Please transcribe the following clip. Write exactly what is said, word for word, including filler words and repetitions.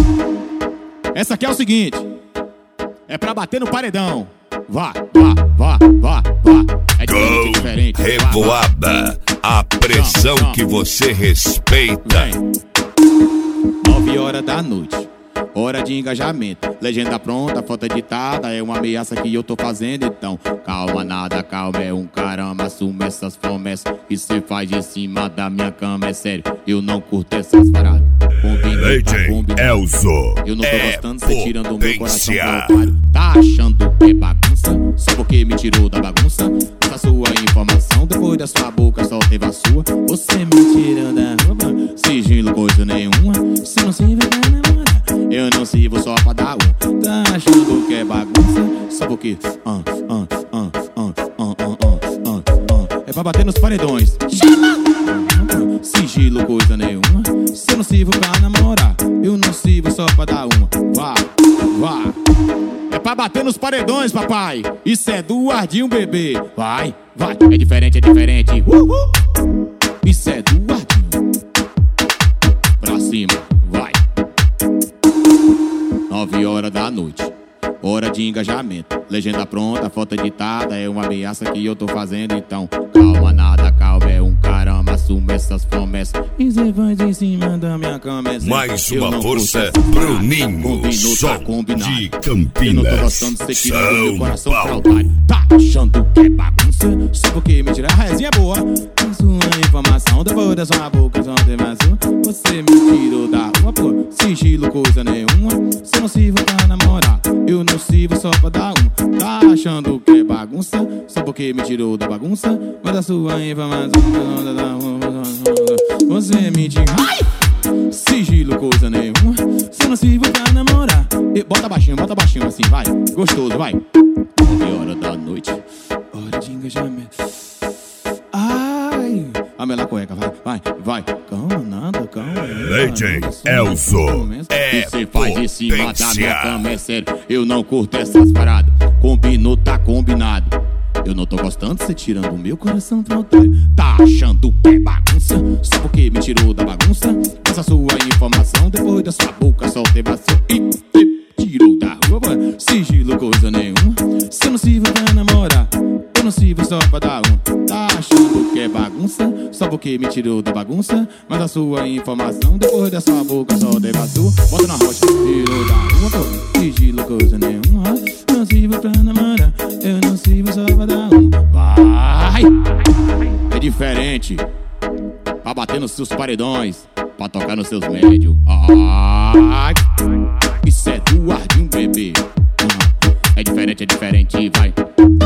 Essa aqui é o seguinte, é pra bater no paredão. Vá, vá, vá, vá, vá. É diferente, é diferente. Revoada, a pressão não, não. que você respeita. Vem. Nove horas da noite, hora de engajamento. Legenda pronta, foto editada. É uma ameaça que eu tô fazendo. Então, calma, nada, calma, é um caramba. Assume essas promessas que cê faz em cima da minha cama. É sério, eu não curto essas paradas. D J Elzo, eu não tô é gostando, cê tirando o meu coração potência. pro otário. Tá achando que é bagunça? Só porque me tirou da bagunça. Essa sua informação, depois da sua boca só teve a sua. Você me tirando da roupa, sigilo coisa nenhuma. Se não se vê pra namorar, eu não sirvo só pra dar um. Tá achando que é bagunça? Só porque ah, ah, ah, ah, ah, ah, ah, ah. É pra bater nos paredões. Chama! Sigilo coisa nenhuma. Se eu não sirvo pra namorar, eu não sirvo só pra dar uma. Vá, vá. É pra bater nos paredões, papai. Isso é do Ardinho, bebê. Vai, vai. É diferente, é diferente. Uhul. Isso é do Ardinho. Pra cima, vai. Nove horas da noite, hora de engajamento. Legenda pronta, foto editada. É uma ameaça que eu tô fazendo. Então, calma, nada, calma, é um caramba. Assume essas promessas e cê faz em cima da minha cama. É Mais eu uma não força curto essas pro Ninho, Combinou, som tá combinado. de Eu não tô Campinas, gostando de ser tirando meu São coração pra Paulo. otário. Tá achando que é bagunça? Só porque me tira a resenha boa. A sua informação, depois da sua boca só tem vazio. Você me tirou da rua, pô. Sigilo coisa nenhuma. Se não sirvo pra namorar, eu não sirvo só pra dar um. Tá achando que é bagunça? Só porque me tirou da bagunça. Mas a sua informação, você me tira. Ai! Sigilo coisa nenhuma. Se não sirvo pra namorar, e bota baixinho, bota baixinho assim, vai. Gostoso, vai. Nove horas da noite, hora de engajamento. Ai, a mela cueca, vai, vai, vai. Calma, nada, calma. D J Elzo, é você faz em cima da minha potência. cama, é sério. Eu não curto essas paradas. Combinou, tá combinado. Eu não tô gostando de você tirando o meu coração pro otário. Tá achando que é bagunça? Só porque me tirou da bagunça. Essa sua informação, depois da sua boca só teve a sua. E tirou da rua, sigilo coisa nenhuma. Se eu não sirvo pra namorar, eu não sirvo só pra dar um. Tá achando que é bagunça? Só porque me tirou da bagunça. Mas a sua informação, depois da sua boca só teve a sua. Bota na rocha, tirou da rua, pô. Sigilo coisa nenhuma. Não sirvo pra namorar, eu não sirvo só pra dar um. Vai! É diferente. Pra bater nos seus paredões, pra tocar nos seus médios. Ai! Isso é do Ardinho, bebê. É diferente, é diferente, vai.